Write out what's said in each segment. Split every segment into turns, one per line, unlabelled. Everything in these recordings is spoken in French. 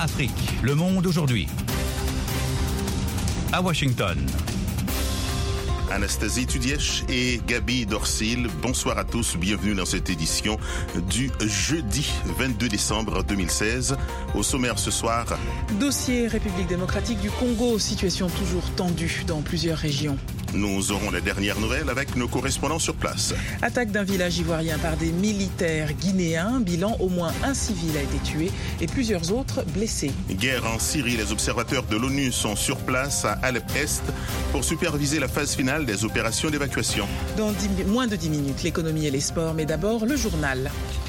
Afrique, le monde aujourd'hui. À Washington.
Anastasie Tudièche et Gabi Dorsil, bonsoir à tous, bienvenue dans cette édition du jeudi 22 décembre 2016. Au sommaire ce soir,
dossier République démocratique du Congo, situation toujours tendue dans plusieurs régions.
Nous aurons les dernières nouvelles avec nos correspondants sur place.
Attaque d'un village ivoirien par des militaires guinéens. Bilan, au moins un civil a été tué et plusieurs autres blessés.
Guerre en Syrie, les observateurs de l'ONU sont sur place à Alep-Est pour superviser la phase finale des opérations d'évacuation.
Dans moins de 10 minutes, l'économie et les sports, mais d'abord le journal.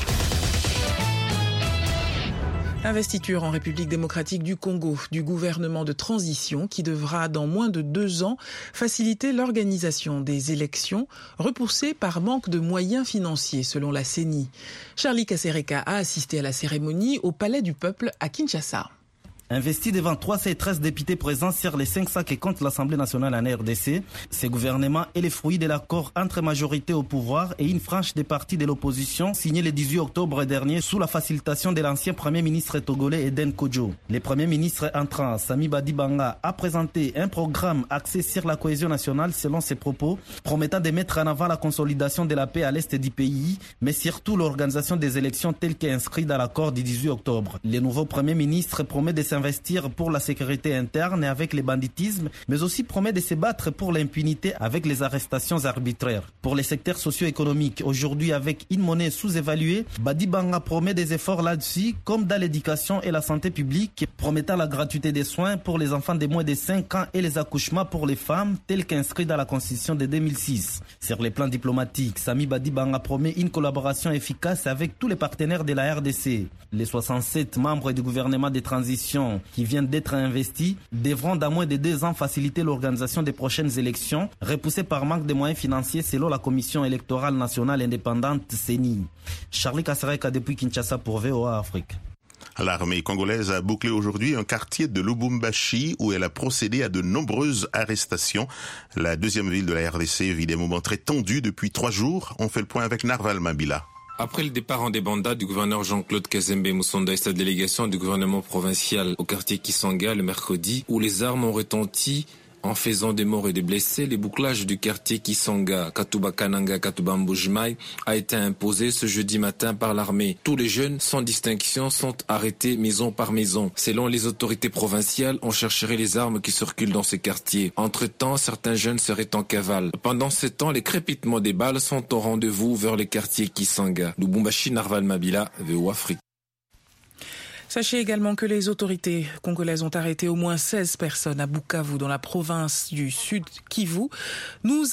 Investiture en République démocratique du Congo du gouvernement de transition qui devra, dans moins de 2 ans, faciliter l'organisation des élections repoussées par manque de moyens financiers, selon la CENI. Charlie Kasereka a assisté à la cérémonie au Palais du Peuple à Kinshasa.
Investi devant 313 députés présents sur les 500 qui comptent l'Assemblée nationale en RDC, ce gouvernement est le fruit de l'accord entre majorité au pouvoir et une frange des partis de l'opposition signé le 18 octobre dernier sous la facilitation de l'ancien Premier ministre togolais Eden Kodjo. Le Premier ministre entrant, Sami Badibanga, a présenté un programme axé sur la cohésion nationale selon ses propos, promettant de mettre en avant la consolidation de la paix à l'est du pays, mais surtout l'organisation des élections telles qu'inscrites dans l'accord du 18 octobre. Le nouveau Premier ministre promet de s'investir pour la sécurité interne et avec le banditisme, mais aussi promet de se battre pour l'impunité avec les arrestations arbitraires. Pour les secteurs socio-économiques, aujourd'hui avec une monnaie sous-évaluée, Badibanga promet des efforts là-dessus, comme dans l'éducation et la santé publique, promettant la gratuité des soins pour les enfants de moins de 5 ans et les accouchements pour les femmes, tel qu'inscrit dans la Constitution de 2006. Sur les plans diplomatiques, Sami Badibanga promet une collaboration efficace avec tous les partenaires de la RDC. Les 67 membres du gouvernement de transition qui viennent d'être investis devront dans moins de 2 ans faciliter l'organisation des prochaines élections, repoussées par manque de moyens financiers selon la Commission électorale nationale indépendante CENI. Charlie Kasereka depuis Kinshasa pour VOA Afrique.
L'armée congolaise a bouclé aujourd'hui un quartier de Lubumbashi où elle a procédé à de nombreuses arrestations. La deuxième ville de la RDC vit des moments très tendus depuis 3 jours. On fait le point avec Narval Mabila.
Après le départ en débandade du gouverneur Jean-Claude Kazembe Moussonda et sa délégation du gouvernement provincial au quartier Kisanga le mercredi, où les armes ont retenti en faisant des morts et des blessés, le bouclage du quartier Kisanga, Katuba Kananga, Katuba Mbujimai a été imposé ce jeudi matin par l'armée. Tous les jeunes, sans distinction, sont arrêtés maison par maison. Selon les autorités provinciales, on chercherait les armes qui circulent dans ces quartiers. Entre-temps, certains jeunes seraient en cavale. Pendant ce temps, les crépitements des balles sont au rendez-vous vers les quartiers Kisanga. Lubumbashi, Narval Mabila, VOA Afrique.
Sachez également que les autorités congolaises ont arrêté au moins 16 personnes à Bukavu, dans la province du Sud Kivu. Nous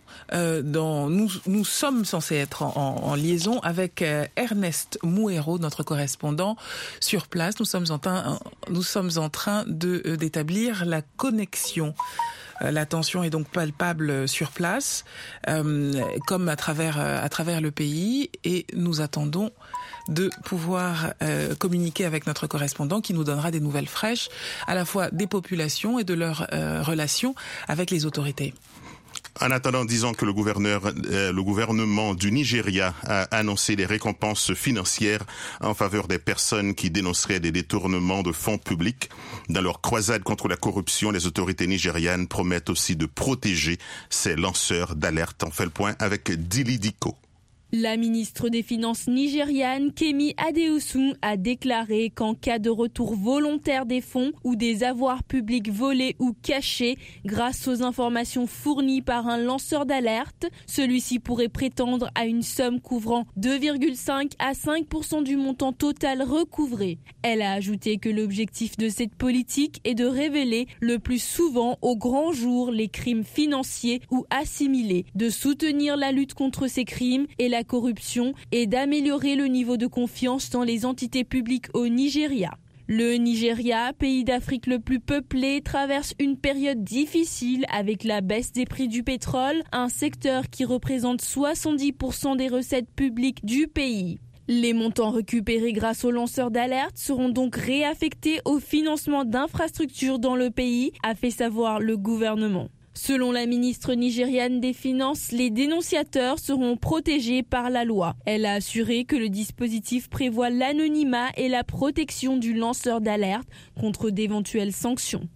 sommes censés être en liaison avec Ernest Mouero, notre correspondant sur place. Nous sommes en train d'établir la connexion. La tension est donc palpable sur place, comme à travers le pays, et nous attendons de pouvoir communiquer avec notre correspondant qui nous donnera des nouvelles fraîches, à la fois des populations et de leurs relations avec les autorités.
En attendant, disons que le gouvernement du Nigeria a annoncé des récompenses financières en faveur des personnes qui dénonceraient des détournements de fonds publics. Dans leur croisade contre la corruption, les autorités nigérianes promettent aussi de protéger ces lanceurs d'alerte. On fait le point avec Dili Diko.
La ministre des Finances nigériane, Kemi Adeosun, a déclaré qu'en cas de retour volontaire des fonds ou des avoirs publics volés ou cachés grâce aux informations fournies par un lanceur d'alerte, celui-ci pourrait prétendre à une somme couvrant 2,5 à 5% du montant total recouvré. Elle a ajouté que l'objectif de cette politique est de révéler le plus souvent au grand jour les crimes financiers ou assimilés, de soutenir la lutte contre ces crimes et la corruption et d'améliorer le niveau de confiance dans les entités publiques au Nigeria. Le Nigeria, pays d'Afrique le plus peuplé, traverse une période difficile avec la baisse des prix du pétrole, un secteur qui représente 70% des recettes publiques du pays. Les montants récupérés grâce aux lanceurs d'alerte seront donc réaffectés au financement d'infrastructures dans le pays, a fait savoir le gouvernement. Selon la ministre nigériane des Finances, les dénonciateurs seront protégés par la loi. Elle a assuré que le dispositif prévoit l'anonymat et la protection du lanceur d'alerte contre d'éventuelles sanctions.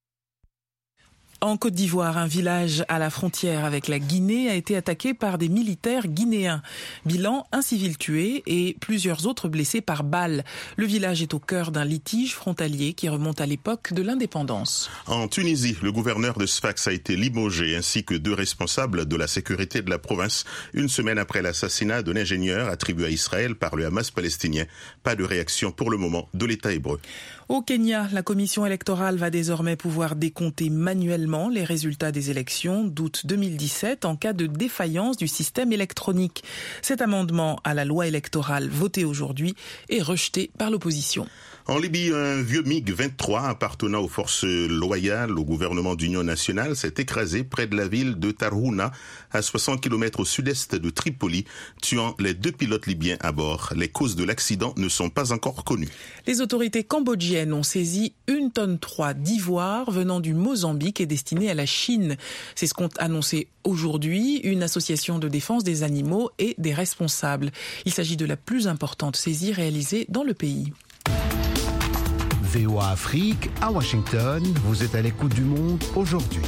En Côte d'Ivoire, un village à la frontière avec la Guinée a été attaqué par des militaires guinéens. Bilan, un civil tué et plusieurs autres blessés par balles. Le village est au cœur d'un litige frontalier qui remonte à l'époque de l'indépendance.
En Tunisie, le gouverneur de Sfax a été limogé ainsi que 2 responsables de la sécurité de la province, une semaine après l'assassinat d'un ingénieur attribué à Israël par le Hamas palestinien. Pas de réaction pour le moment de l'État hébreu.
Au Kenya, la commission électorale va désormais pouvoir décompter manuellement les résultats des élections d'août 2017 en cas de défaillance du système électronique. Cet amendement à la loi électorale voté aujourd'hui est rejeté par l'opposition.
En Libye, un vieux MiG-23 appartenant aux forces loyales au gouvernement d'union nationale s'est écrasé près de la ville de Tarhouna, à 60 km au sud-est de Tripoli, tuant les 2 pilotes libyens à bord. Les causes de l'accident ne sont pas encore connues.
Les autorités cambodgiennes ont saisi 1,3 tonne d'ivoire venant du Mozambique et destinée à la Chine. C'est ce qu'ont annoncé aujourd'hui une association de défense des animaux et des responsables. Il s'agit de la plus importante saisie réalisée dans le pays.
VOA Afrique, à Washington, vous êtes à l'écoute du monde aujourd'hui.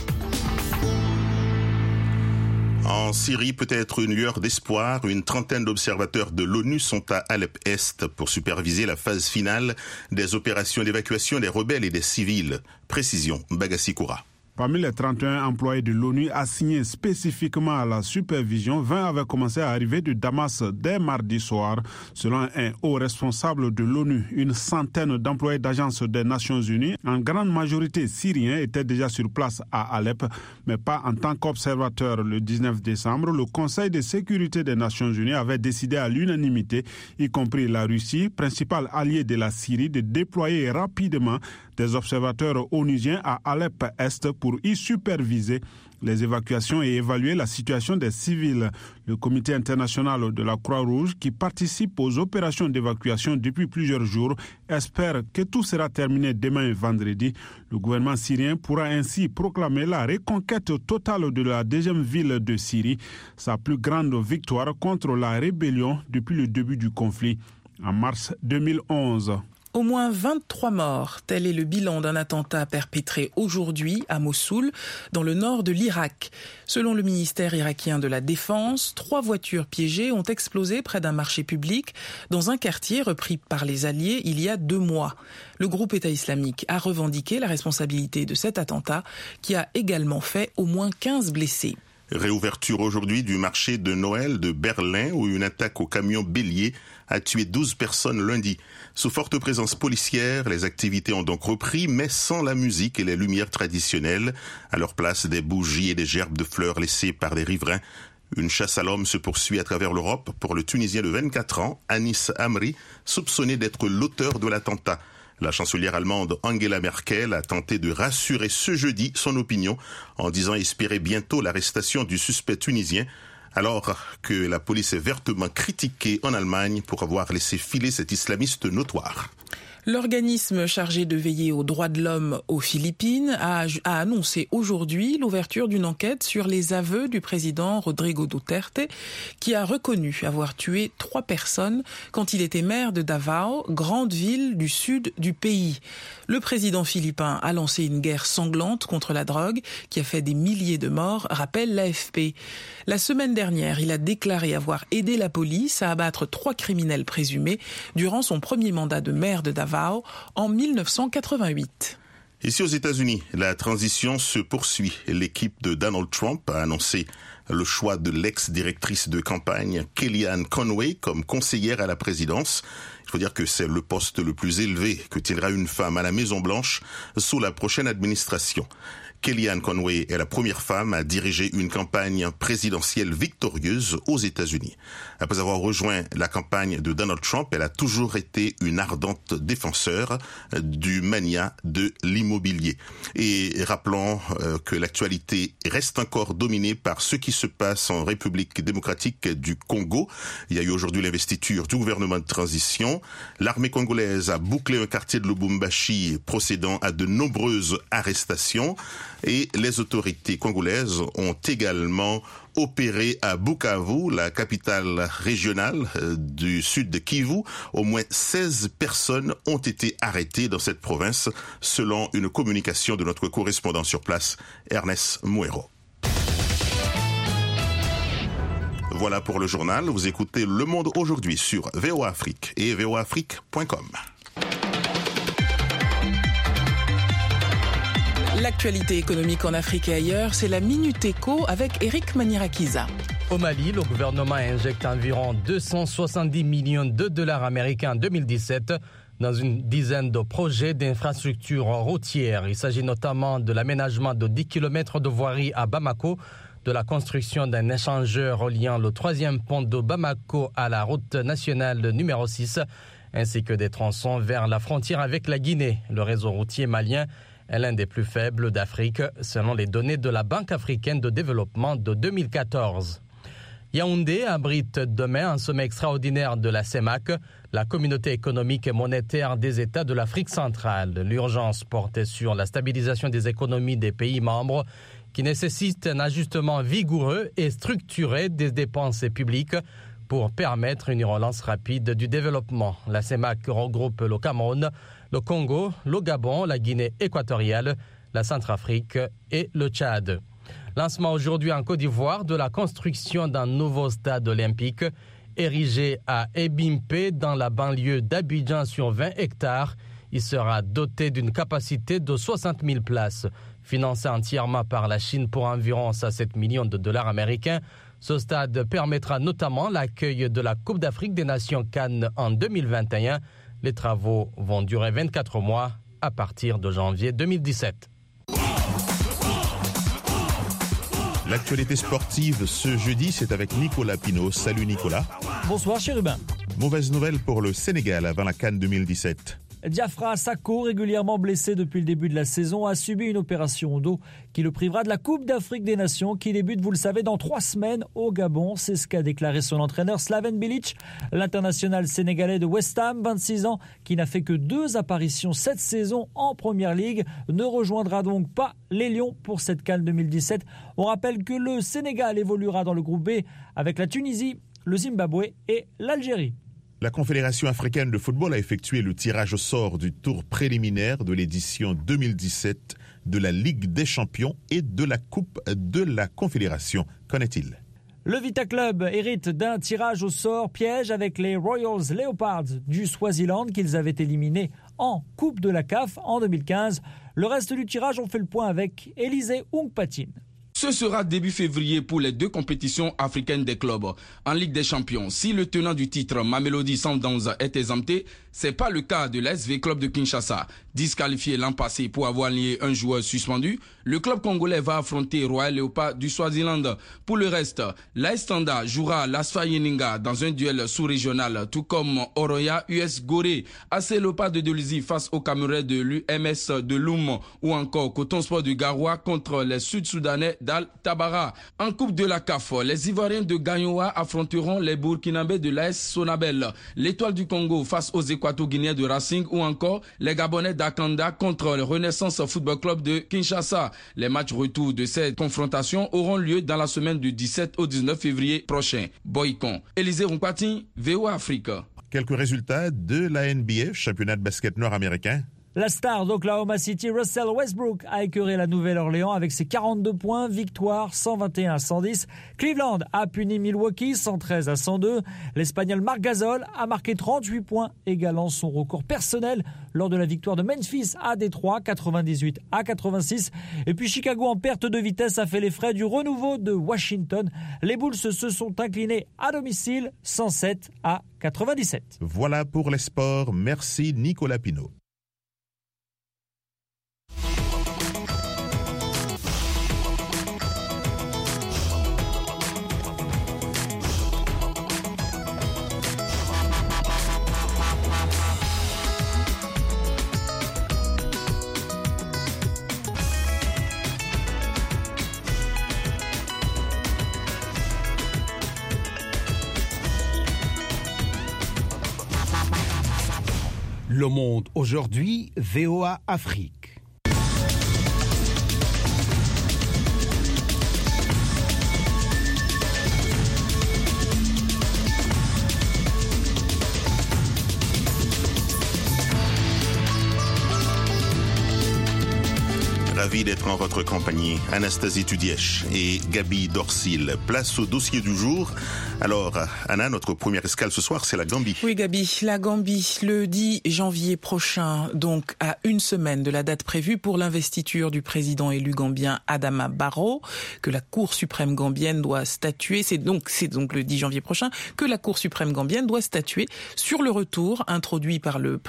En Syrie, peut-être une lueur d'espoir. Une trentaine d'observateurs de l'ONU sont à Alep-Est pour superviser la phase finale des opérations d'évacuation des rebelles et des civils. Précision, Bagassi Koura.
Parmi les 31 employés de l'ONU assignés spécifiquement à la supervision, 20 avaient commencé à arriver de Damas dès mardi soir. Selon un haut responsable de l'ONU, une centaine d'employés d'agences des Nations Unies, en grande majorité syriens, étaient déjà sur place à Alep, mais pas en tant qu'observateurs. Le 19 décembre, le Conseil de sécurité des Nations Unies avait décidé à l'unanimité, y compris la Russie, principal allié de la Syrie, de déployer rapidement des observateurs onusiens à Alep-Est pour y superviser les évacuations et évaluer la situation des civils. Le Comité international de la Croix-Rouge, qui participe aux opérations d'évacuation depuis plusieurs jours, espère que tout sera terminé demain et vendredi. Le gouvernement syrien pourra ainsi proclamer la reconquête totale de la deuxième ville de Syrie, sa plus grande victoire contre la rébellion depuis le début du conflit en mars 2011.
Au moins 23 morts, tel est le bilan d'un attentat perpétré aujourd'hui à Mossoul, dans le nord de l'Irak. Selon le ministère irakien de la Défense, 3 voitures piégées ont explosé près d'un marché public dans un quartier repris par les Alliés il y a 2 mois. Le groupe État islamique a revendiqué la responsabilité de cet attentat qui a également fait au moins 15 blessés.
Réouverture aujourd'hui du marché de Noël de Berlin où une attaque au camion bélier a tué 12 personnes lundi. Sous forte présence policière, les activités ont donc repris, mais sans la musique et les lumières traditionnelles. À leur place, des bougies et des gerbes de fleurs laissées par les riverains. Une chasse à l'homme se poursuit à travers l'Europe pour le Tunisien de 24 ans, Anis Amri, soupçonné d'être l'auteur de l'attentat. La chancelière allemande Angela Merkel a tenté de rassurer ce jeudi son opinion en disant espérer bientôt l'arrestation du suspect tunisien, alors que la police est vertement critiquée en Allemagne pour avoir laissé filer cet islamiste notoire.
L'organisme chargé de veiller aux droits de l'homme aux Philippines a annoncé aujourd'hui l'ouverture d'une enquête sur les aveux du président Rodrigo Duterte, qui a reconnu avoir tué 3 personnes quand il était maire de Davao, grande ville du sud du pays. Le président philippin a lancé une guerre sanglante contre la drogue qui a fait des milliers de morts, rappelle l'AFP. La semaine dernière, il a déclaré avoir aidé la police à abattre 3 criminels présumés durant son premier mandat de maire de Davao en 1988.
Ici aux États-Unis, la transition se poursuit. L'équipe de Donald Trump a annoncé le choix de l'ex-directrice de campagne Kellyanne Conway comme conseillère à la présidence. Il faut dire que c'est le poste le plus élevé que tiendra une femme à la Maison-Blanche sous la prochaine administration. Kellyanne Conway est la première femme à diriger une campagne présidentielle victorieuse aux États-Unis. Après avoir rejoint la campagne de Donald Trump, elle a toujours été une ardente défenseur du mania de l'immobilier. Et rappelons que l'actualité reste encore dominée par ce qui se passe en République démocratique du Congo. Il y a eu aujourd'hui l'investiture du gouvernement de transition. L'armée congolaise a bouclé un quartier de Lubumbashi procédant à de nombreuses arrestations. Et les autorités congolaises ont également opéré à Bukavu, la capitale régionale du sud de Kivu. Au moins 16 personnes ont été arrêtées dans cette province, selon une communication de notre correspondant sur place, Ernest Muero. Voilà pour le journal. Vous écoutez Le Monde aujourd'hui sur VOA Afrique et voaafrique.com.
L'actualité économique en Afrique et ailleurs, c'est la Minute Éco avec Eric Manirakiza.
Au Mali, le gouvernement injecte environ 270 millions de dollars américains en 2017 dans une dizaine de projets d'infrastructures routières. Il s'agit notamment de l'aménagement de 10 km de voirie à Bamako, de la construction d'un échangeur reliant le 3e pont de Bamako à la route nationale numéro 6, ainsi que des tronçons vers la frontière avec la Guinée. Le réseau routier malien est l'un des plus faibles d'Afrique, selon les données de la Banque africaine de développement de 2014. Yaoundé abrite demain un sommet extraordinaire de la CEMAC, la communauté économique et monétaire des États de l'Afrique centrale. L'urgence portait sur la stabilisation des économies des pays membres qui nécessite un ajustement vigoureux et structuré des dépenses publiques pour permettre une relance rapide du développement. La CEMAC regroupe le Cameroun, le Congo, le Gabon, la Guinée équatoriale, la Centrafrique et le Tchad. Lancement aujourd'hui en Côte d'Ivoire de la construction d'un nouveau stade olympique érigé à Ebimpe dans la banlieue d'Abidjan sur 20 hectares. Il sera doté d'une capacité de 60 000 places. Financé entièrement par la Chine pour environ 7 millions de dollars américains, ce stade permettra notamment l'accueil de la Coupe d'Afrique des Nations CAN en 2021. Les travaux vont durer 24 mois à partir de janvier 2017.
L'actualité sportive ce jeudi, c'est avec Nicolas Pinault. Salut Nicolas.
Bonsoir Chérubin.
Mauvaise nouvelle pour le Sénégal avant la CAN 2017.
Diafra Sakho, régulièrement blessé depuis le début de la saison, a subi une opération au dos qui le privera de la Coupe d'Afrique des Nations qui débute, vous le savez, dans 3 semaines au Gabon. C'est ce qu'a déclaré son entraîneur Slaven Bilic, l'international sénégalais de West Ham, 26 ans, qui n'a fait que 2 apparitions cette saison en Première Ligue, ne rejoindra donc pas les Lions pour cette CAN 2017. On rappelle que le Sénégal évoluera dans le groupe B avec la Tunisie, le Zimbabwe et l'Algérie.
La Confédération africaine de football a effectué le tirage au sort du tour préliminaire de l'édition 2017 de la Ligue des Champions et de la Coupe de la Confédération. Qu'en est-il ?
Le Vita Club hérite d'un tirage au sort piège avec les Royals Leopards du Swaziland qu'ils avaient éliminés en Coupe de la CAF en 2015. Le reste du tirage, on fait le point avec Élisée Oungpatine.
Ce sera début février pour les 2 compétitions africaines des clubs. En Ligue des Champions, si le tenant du titre, Mamelodi Sundowns, est exempté, c'est pas le cas de l'SV Club de Kinshasa. Disqualifié l'an passé pour avoir lié un joueur suspendu, le club congolais va affronter Royal Leopards du Swaziland. Pour le reste, l'AS Standa jouera l'Asfa Yeninga dans un duel sous-régional, tout comme Oroya US Gorée, AC Leopards de Dolisie face au Camerounais de l'UMS de Loum ou encore Coton Sport du Garoua contre les Sud-Soudanais d'Al-Tabara. En Coupe de la CAF, les Ivoiriens de Gagnoa affronteront les Burkinabés de l'AS Sonabel, l'Étoile du Congo face aux Équato-Guinéens de Racing ou encore les Gabonais d'Akanda contre le Renaissance Football Club de Kinshasa. Les matchs retour de cette confrontation auront lieu dans la semaine du 17 au 19 février prochain. Boycon, Élisée Rompati, VOA Afrique.
Quelques résultats de la NBA, championnat de basket nord-américain.
La star d'Oklahoma City, Russell Westbrook, a écœuré la Nouvelle-Orléans avec ses 42 points, victoire 121-110. Cleveland a puni Milwaukee 113-102. L'Espagnol Marc Gasol a marqué 38 points, égalant son record personnel lors de la victoire de Memphis à Détroit 98-86. Et puis Chicago en perte de vitesse a fait les frais du renouveau de Washington. Les Bulls se sont inclinés à domicile 107-97.
Voilà pour les sports. Merci Nicolas Pinault.
Le Monde aujourd'hui, VOA Afrique.
Ravi d'être en votre compagnie. Anastasie Tudièche et Gabi Dorsil. Place au dossier du jour. Alors, Anna, notre première escale ce soir, c'est la Gambie.
Oui, Gabi, la Gambie, le 10 janvier prochain, donc à une semaine de la date prévue pour l'investiture du président élu gambien Adama Barrow, que la Cour suprême gambienne doit statuer. C'est donc le 10 janvier prochain que la Cour suprême gambienne doit statuer sur le recours introduit par le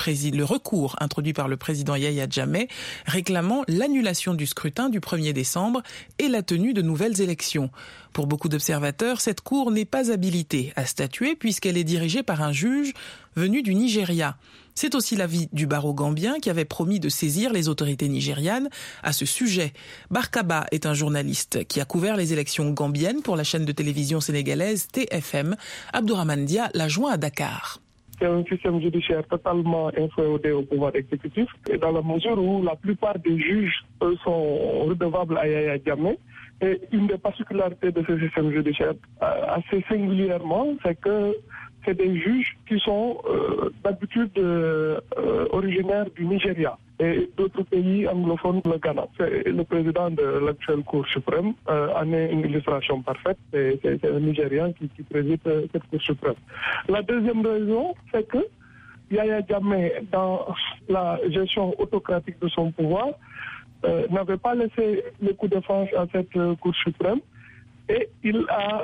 président Yahya Jammeh, réclamant l'annulation du scrutin du 1er décembre et la tenue de nouvelles élections. Pour beaucoup d'observateurs, cette cour n'est pas habilitée à statuer puisqu'elle est dirigée par un juge venu du Nigeria. C'est aussi l'avis du barreau gambien qui avait promis de saisir les autorités nigérianes à ce sujet. Barkaba est un journaliste qui a couvert les élections gambiennes pour la chaîne de télévision sénégalaise TFM. Abdourahmane Dia l'a joint à Dakar.
C'est un système judiciaire totalement inféodé au pouvoir exécutif, et dans la mesure où la plupart des juges sont redevables à Yahya Jammeh. Et une des particularités de ce système judiciaire, assez singulièrement, c'est que c'est des juges qui sont d'habitude originaires du Nigeria et d'autres pays anglophones, le Ghana. C'est le président de l'actuelle Cour suprême en est une illustration parfaite. C'est un Nigérian qui préside cette Cour suprême. La deuxième raison, c'est que Yahya Jammeh, dans la gestion autocratique de son pouvoir, n'avait pas laissé le coup de franche à cette Cour suprême et il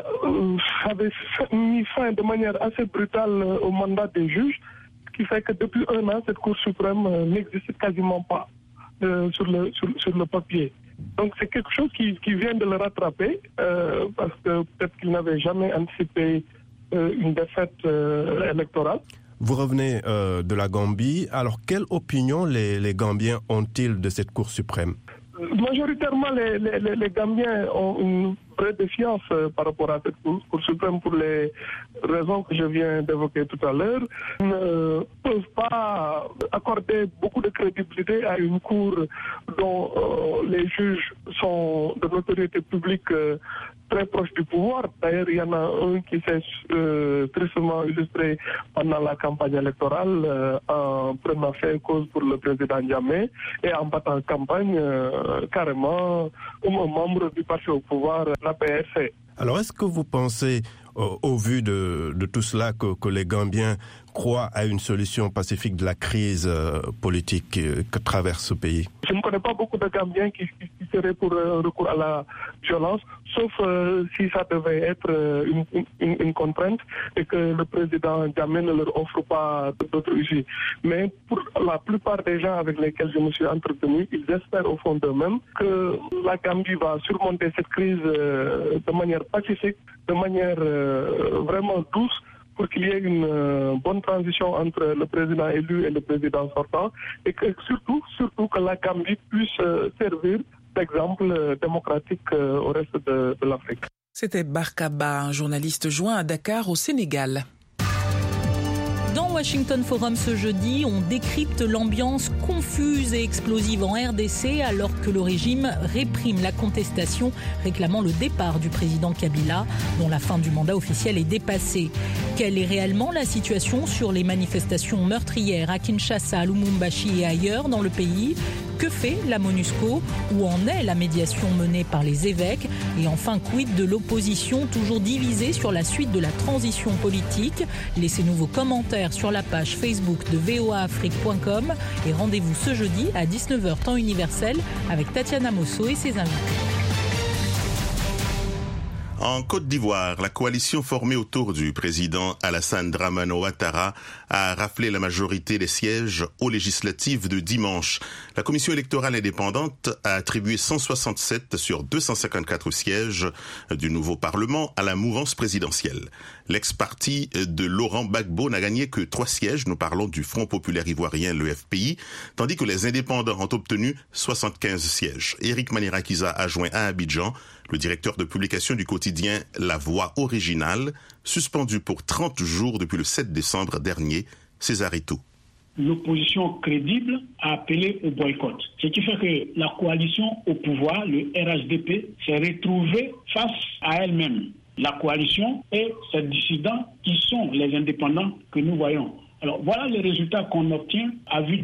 avait mis fin de manière assez brutale au mandat des juges, ce qui fait que depuis un an, cette Cour suprême n'existe quasiment pas sur le papier. Donc c'est quelque chose qui vient de le rattraper parce que peut-être qu'il n'avait jamais anticipé une défaite électorale.
Vous revenez de la Gambie. Alors, quelle opinion les Gambiens ont-ils de cette Cour suprême ?
Majoritairement, les Gambiens ont une vraie défiance par rapport à cette Cour suprême pour les raisons que je viens d'évoquer tout à l'heure. Ils ne peuvent pas accorder beaucoup de crédibilité à une Cour dont les juges sont de notoriété publique très proche du pouvoir. D'ailleurs, il y en a un qui s'est tristement illustré pendant la campagne électorale en prenant fait cause pour le président Jammeh et en battant campagne carrément comme un membre du parti au pouvoir, la PRC.
Alors, est-ce que vous pensez, au vu de tout cela, que les Gambiens croient à une solution pacifique de la crise politique que traverse ce pays ?
Je ne connais pas beaucoup de Gambiens qui seraient pour un recours à la violence, sauf si ça devait être une contrainte et que le président Jammeh ne leur offre pas d'autres issues. Mais pour la plupart des gens avec lesquels je me suis entretenu, ils espèrent au fond d'eux-mêmes que la Gambie va surmonter cette crise de manière pacifique, de manière vraiment douce, pour qu'il y ait une bonne transition entre le président élu et le président sortant, et que surtout que la Gambie puisse servir d'exemple démocratique au reste de l'Afrique.
C'était Barkaba, un journaliste joint à Dakar au Sénégal.
Dans Washington Forum ce jeudi, on décrypte l'ambiance confuse et explosive en RDC alors que le régime réprime la contestation réclamant le départ du président Kabila, dont la fin du mandat officiel est dépassée. Quelle est réellement la situation sur les manifestations meurtrières à Kinshasa, à Lubumbashi et ailleurs dans le pays ? Que fait la MONUSCO ? Où en est la médiation menée par les évêques ? Et enfin, quid de l'opposition toujours divisée sur la suite de la transition politique ? Laissez-nous vos commentaires sur la page Facebook de voaafrique.com et rendez-vous ce jeudi à 19h temps universel avec Tatiana Mosso et ses invités.
En Côte d'Ivoire, la coalition formée autour du président Alassane Dramane Ouattara a raflé la majorité des sièges aux législatives de dimanche. La commission électorale indépendante a attribué 167 sur 254 sièges du nouveau Parlement à la mouvance présidentielle. L'ex-parti de Laurent Gbagbo n'a gagné que 3 sièges, nous parlons du Front populaire ivoirien, le FPI, tandis que les indépendants ont obtenu 75 sièges. Éric Manirakiza a joint à Abidjan le directeur de publication du quotidien La Voix originale, suspendu pour 30 jours depuis le 7 décembre dernier, César Etou.
L'opposition crédible a appelé au boycott. Ce qui fait que la coalition au pouvoir, le RHDP, s'est retrouvée face à elle-même. La coalition et ses dissidents qui sont les indépendants que nous voyons. Alors voilà les résultats qu'on obtient à vue d'œil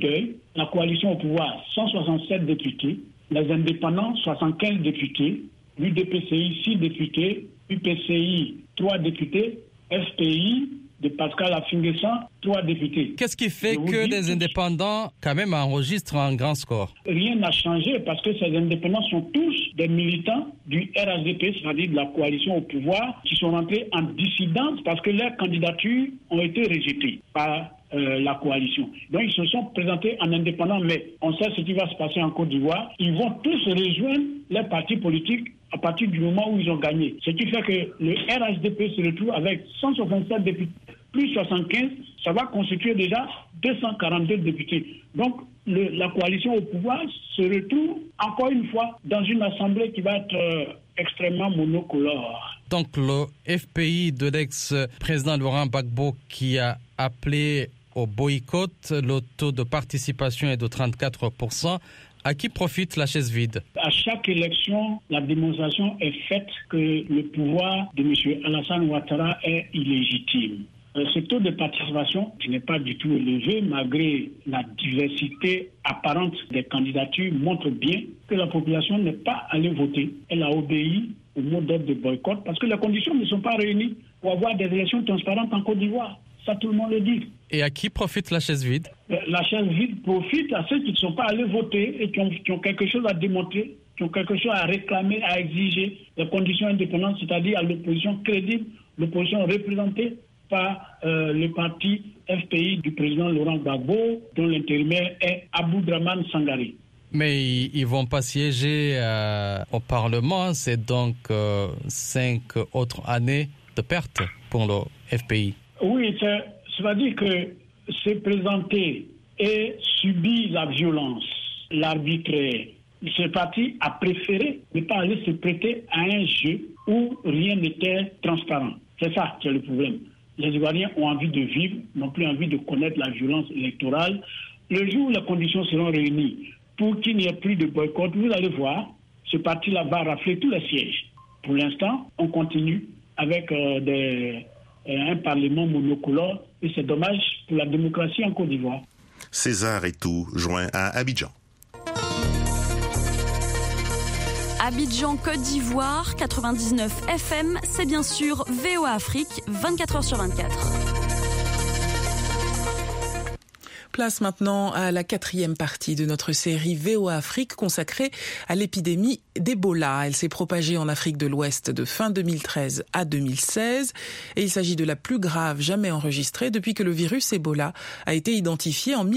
la coalition au pouvoir, 167 députés, les indépendants, 75 députés, l'UDPCI, 6 députés, UPCI, 3 députés, FPI, de Pascal Affinguessan, 3 députés.
Qu'est-ce qui fait que les indépendants, quand même, enregistrent un grand score?
Rien n'a changé parce que ces indépendants sont tous des militants du RHDP, c'est-à-dire de la coalition au pouvoir, qui sont rentrés en dissidence parce que leurs candidatures ont été rejetées par la coalition. Donc ils se sont présentés en indépendants, mais on sait ce qui va se passer en Côte d'Ivoire. Ils vont tous rejoindre les partis politiques à partir du moment où ils ont gagné. Ce qui fait que le RHDP se retrouve avec 167 députés, plus 75, ça va constituer déjà 242 députés. Donc la coalition au pouvoir se retrouve encore une fois dans une assemblée qui va être extrêmement monocolore.
Donc le FPI de l'ex-président Laurent Gbagbo qui a appelé au boycott, le taux de participation est de 34%. À qui profite la chaise vide?
À chaque élection, la démonstration est faite que le pouvoir de M. Alassane Ouattara est illégitime. Ce taux de participation n'est pas du tout élevé, malgré la diversité apparente des candidatures, montre bien que la population n'est pas allée voter. Elle a obéi au mot d'ordre de boycott parce que les conditions ne sont pas réunies pour avoir des élections transparentes en Côte d'Ivoire. Ça, tout le monde le dit.
Et à qui profite la chaise vide?
La chaise vide profite à ceux qui ne sont pas allés voter et qui ont quelque chose à démontrer, qui ont quelque chose à réclamer, à exiger des conditions indépendantes, c'est-à-dire à l'opposition crédible, l'opposition représentée par le parti FPI du président Laurent Gbagbo, dont l'intérimaire est Aboudraman Sangaré.
Mais ils ne vont pas siéger au Parlement, c'est donc 5 autres années de perte pour le FPI.
Oui, c'est-à-dire que se présenter et subir la violence, l'arbitraire, ce parti a préféré ne pas aller se prêter à un jeu où rien n'était transparent. C'est ça qui est le problème. Les Ivoiriens ont envie de vivre, n'ont plus envie de connaître la violence électorale. Le jour où les conditions seront réunies pour qu'il n'y ait plus de boycott, vous allez voir, ce parti-là va rafler tous les sièges. Pour l'instant, on continue avec un parlement monocolore et c'est dommage pour la démocratie en Côte d'Ivoire.
César Etou, joint à Abidjan.
Abidjan, Côte d'Ivoire, 99 FM, c'est bien sûr VOA Afrique, 24h sur 24.
Place maintenant à la 4e partie de notre série VOA Afrique consacrée à l'épidémie d'Ebola. Elle s'est propagée en Afrique de l'Ouest de fin 2013 à 2016 et il s'agit de la plus grave jamais enregistrée depuis que le virus Ebola a été identifié en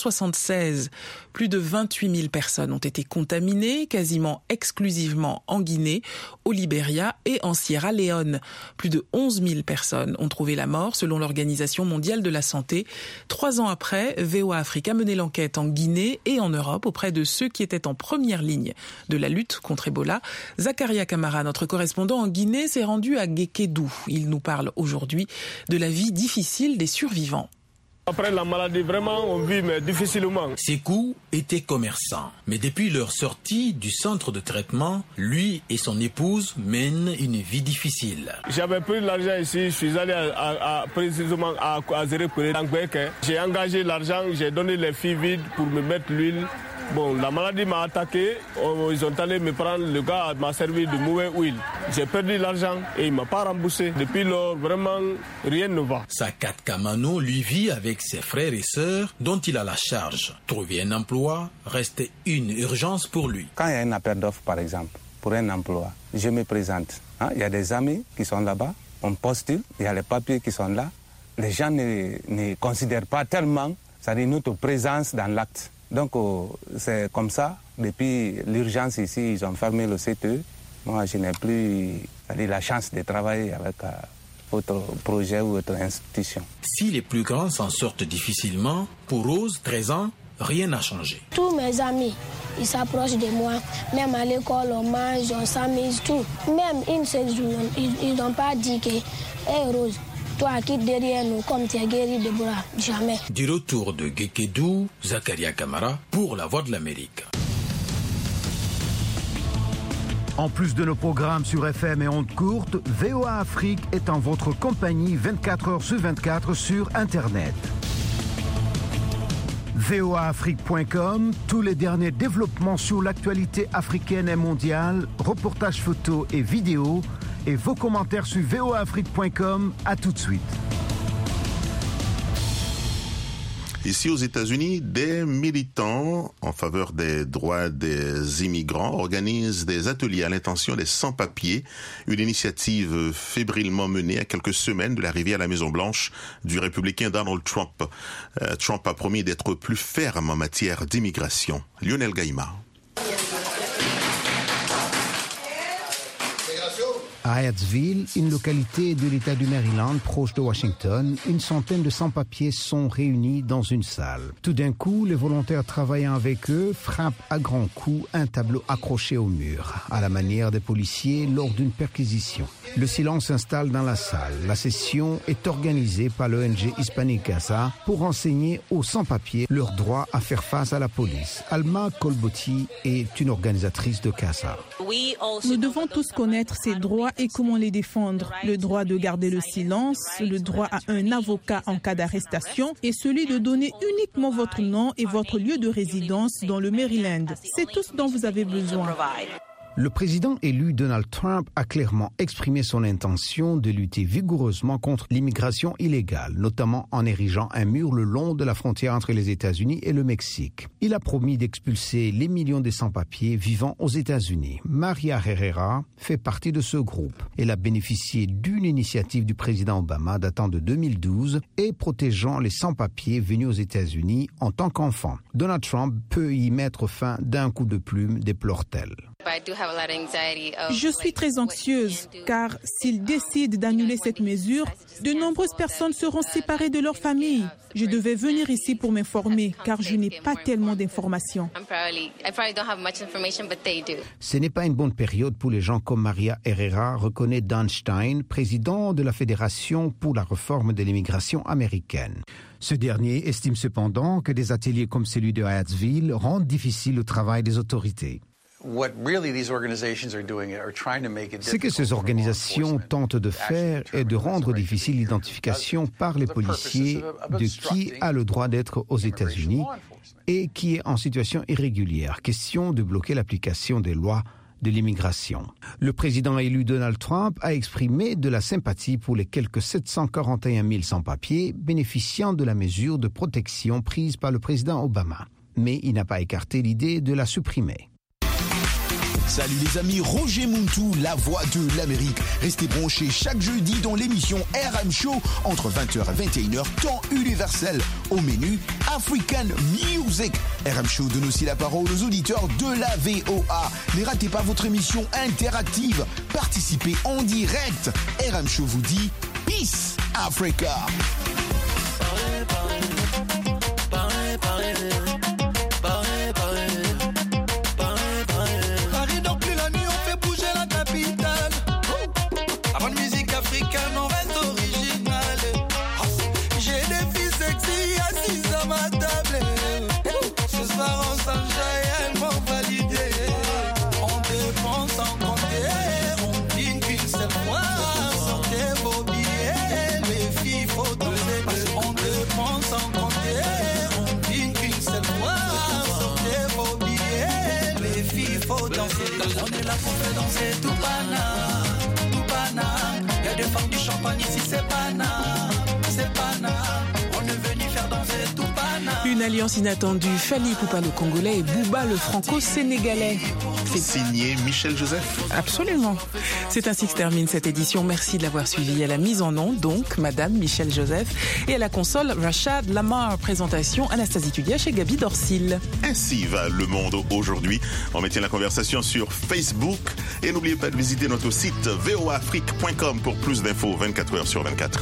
1976. Plus de 28 000 personnes ont été contaminées, quasiment exclusivement en Guinée, au Libéria et en Sierra Leone. Plus de 11 000 personnes ont trouvé la mort selon l'Organisation mondiale de la santé. 3 ans après, VOA Afrique a mené l'enquête en Guinée et en Europe auprès de ceux qui étaient en première ligne de la lutte contre Ebola. Zakaria Kamara, notre correspondant en Guinée, s'est rendu à Guékédou. Il nous parle aujourd'hui de la vie difficile des survivants.
Après la maladie, vraiment, on vit mais difficilement.
Sekou était commerçant, mais depuis leur sortie du centre de traitement, lui et son épouse mènent une vie difficile.
J'avais pris l'argent ici, je suis allé précisément à Zérépouré. J'ai engagé l'argent, j'ai donné les filles vides pour me mettre l'huile. Bon, la maladie m'a attaqué, ils ont allé me prendre, le gars m'a servi de mauvaise huile. J'ai perdu l'argent et il ne m'a pas remboursé. Depuis lors, vraiment, rien ne va.
Sakat Kamano, lui, vit avec ses frères et sœurs dont il a la charge. Trouver un emploi reste une urgence pour lui.
Quand il y a un appel d'offres, par exemple, pour un emploi, je me présente. Il y a des amis qui sont là-bas, on postule, il y a les papiers qui sont là. Les gens ne considèrent pas tellement, c'est-à-dire notre présence dans l'acte. Donc c'est comme ça, depuis l'urgence ici, ils ont fermé le CTE. Moi, je n'ai plus la chance de travailler avec autre projet ou autre institution.
Si les plus grands s'en sortent difficilement, pour Rose, 13 ans, rien n'a changé.
Tous mes amis, ils s'approchent de moi. Même à l'école, on mange, on s'amuse, tout. Même une seule journée, ils n'ont pas dit que « Hey Rose, toi, quitte derrière nous comme tu es guéri de bras. » Jamais.
Du retour de Guékédou, Zakaria Kamara pour La Voix de l'Amérique.
En plus de nos programmes sur FM et ondes courtes, VOA Afrique est en votre compagnie 24 heures sur 24 sur Internet. voaafrique.com, tous les derniers développements sur l'actualité africaine et mondiale, reportages photos et vidéos, et vos commentaires sur voaafrique.com. À tout de suite.
Ici aux États-Unis, des militants en faveur des droits des immigrants organisent des ateliers à l'intention des sans-papiers, une initiative fébrilement menée à quelques semaines de l'arrivée à la Maison-Blanche du républicain Donald Trump. Trump a promis d'être plus ferme en matière d'immigration. Lionel Gaïma.
À Hyattsville, une localité de l'État du Maryland proche de Washington, une centaine de sans-papiers sont réunis dans une salle. Tout d'un coup, les volontaires travaillant avec eux frappent à grands coups un tableau accroché au mur, à la manière des policiers lors d'une perquisition. Le silence s'installe dans la salle. La session est organisée par l'ONG Hispanic Gaza pour enseigner aux sans-papiers leur droit à faire face à la police. Alma Kolboti est une organisatrice de Gaza.
Nous devons tous connaître ces droits et comment les défendre. Le droit de garder le silence, le droit à un avocat en cas d'arrestation et celui de donner uniquement votre nom et votre lieu de résidence dans le Maryland. C'est tout ce dont vous avez besoin.
Le président élu Donald Trump a clairement exprimé son intention de lutter vigoureusement contre l'immigration illégale, notamment en érigeant un mur le long de la frontière entre les États-Unis et le Mexique. Il a promis d'expulser les millions de sans-papiers vivant aux États-Unis. Maria Herrera fait partie de ce groupe. Elle a bénéficié d'une initiative du président Obama datant de 2012 et protégeant les sans-papiers venus aux États-Unis en tant qu'enfants. Donald Trump peut y mettre fin d'un coup de plume, déplore-t-elle.
Je suis très anxieuse car s'ils décident d'annuler cette mesure, de nombreuses personnes seront séparées de leur famille. Je devais venir ici pour m'informer car je n'ai pas tellement d'informations.
Ce n'est pas une bonne période pour les gens comme Maria Herrera, reconnaît Dan Stein, président de la Fédération pour la réforme de l'immigration américaine. Ce dernier estime cependant que des ateliers comme celui de Hyattsville rendent difficile le travail des autorités. Ce que ces organisations tentent de faire est de rendre difficile l'identification par les policiers de qui a le droit d'être aux États-Unis et qui est en situation irrégulière. Question de bloquer l'application des lois de l'immigration. Le président élu Donald Trump a exprimé de la sympathie pour les quelques 741 000 sans-papiers bénéficiant de la mesure de protection prise par le président Obama. Mais il n'a pas écarté l'idée de la supprimer.
Salut les amis, Roger Muntu, la voix de l'Amérique. Restez branchés chaque jeudi dans l'émission RM Show entre 20h et 21h, temps universel. Au menu, African Music. RM Show donne aussi la parole aux auditeurs de la VOA. Ne ratez pas votre émission interactive. Participez en direct. RM Show vous dit Peace Africa.
On est là pour faire danser tout pana. Y'a des femmes du champagne ici, c'est pana. On est venu faire danser tout pana.
Une alliance inattendue, Fally Ipupa le Congolais et Booba le Franco-Sénégalais.
C'est signé Michel Joseph.
Absolument. C'est ainsi que se termine cette édition. Merci de l'avoir suivi. À la mise en onde, donc, Madame Michel Joseph. Et à la console, Rachad Lamar. Présentation, Anastasie Tudiach et Gabi Dorsil.
Ainsi va le monde aujourd'hui. On maintient la conversation sur Facebook. Et n'oubliez pas de visiter notre site voaafrique.com pour plus d'infos 24 heures sur 24.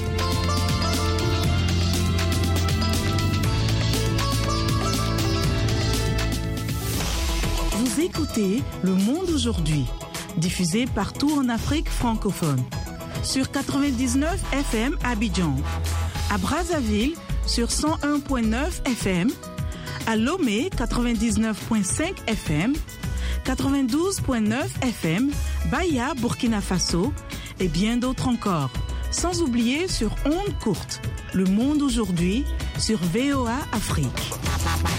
Vous écoutez Le Monde aujourd'hui, diffusé partout en Afrique francophone. Sur 99 FM à Abidjan, à Brazzaville sur 101.9 FM, à Lomé 99.5 FM, 92.9 FM, Baya, Burkina Faso et bien d'autres encore. Sans oublier sur ondes courtes, Le Monde aujourd'hui, sur VOA Afrique.